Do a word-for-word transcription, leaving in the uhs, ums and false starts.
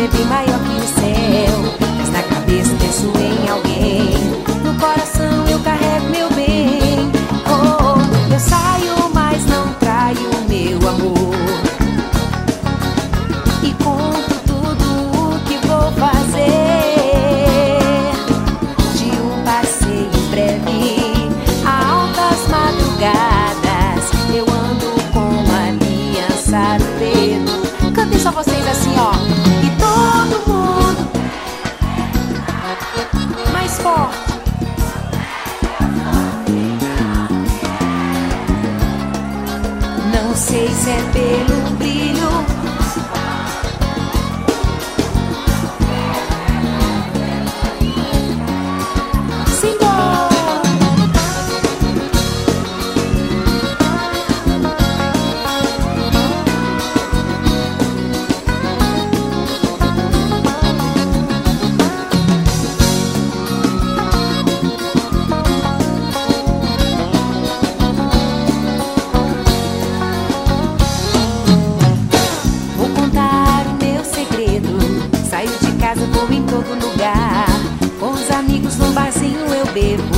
é bem maior que o céu. Mas na cabeça penso em alguém, no coração eu carrego meu bem. Oh, eu saio, mas não traio meu amor, e conto tudo o que vou fazer. De um passeio breve a altas madrugadas, eu ando com a aliança no dedo. Cantem só vocês assim, ó. E todo mundo mais forte. Não sei se é pelo brilho, vou em todo lugar. Com os amigos no barzinho eu bebo.